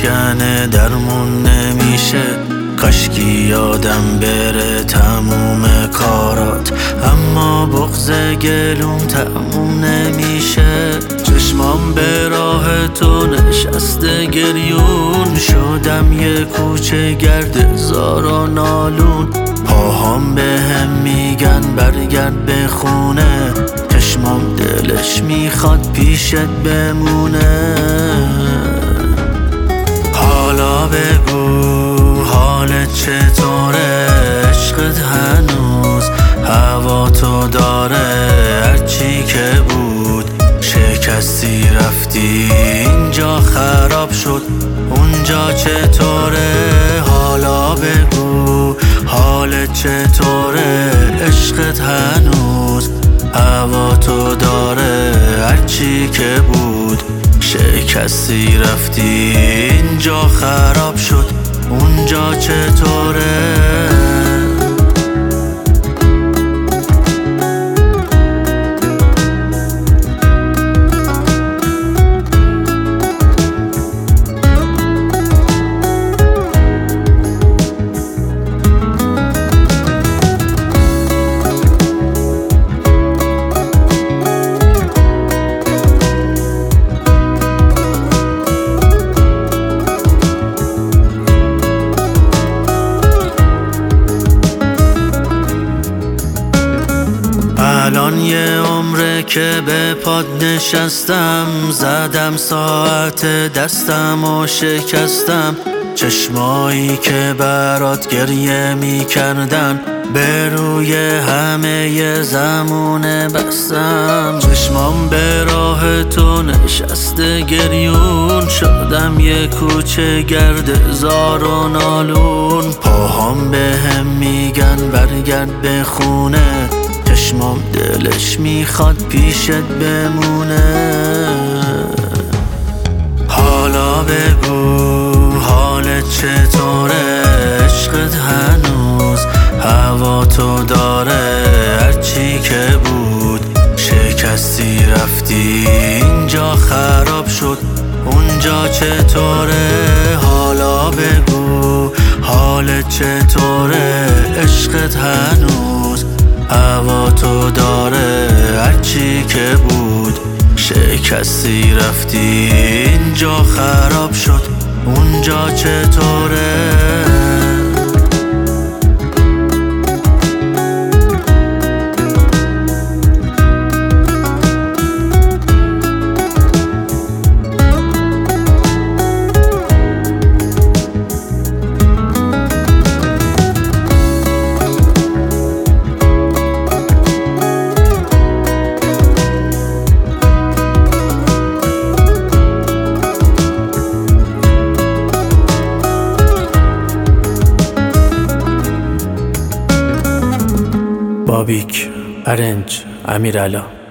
مسکن درمون نمیشه، کاشکی یادم بره تموم کارات، اما بغض گلوم تموم نمیشه. چشمام به راه تو نشسته گریون، شدم یه کوچه گرد زار و نالون. پاهام به هم میگن برگرد به خونه، چشمام دلش میخواد پیشت بمونه. حالا بگو حالت چطوره، عشقت هنوز هوا تو داره؟ هرچی که بود شکستی رفتی، اینجا خراب شد اونجا چطوره؟ حالا بگو حالت چطوره، عشقت هنوز هوا تو داره؟ هرچی که بود شکستی رفتی، اینجا خراب شد اونجا چطوره؟ الان یه عمره که به پاد نشستم، زدم ساعت دستم و شکستم. چشمایی که برات گریه میکردن به روی همه زمونه بستم. چشمام به راه تو نشسته گریون، شدم یه کوچه گرد زار و نالون. پاهام به هم میگن برگرد به خونه، چشمام دلش میخواد پیشت بمونه. حالا بگو حالت چطوره، عشقت هنوز هوا تو داره؟ هرچی که بود شکستی رفتی، اینجا خراب شد اونجا چطوره؟ حالا بگو حالت چطوره، عشقت هنوز هوا تو داره؟ هرچی که بود شکستی رفتی، اینجا خراب شد اونجا چطوره؟ بابیک، ارنج، امیرعلا.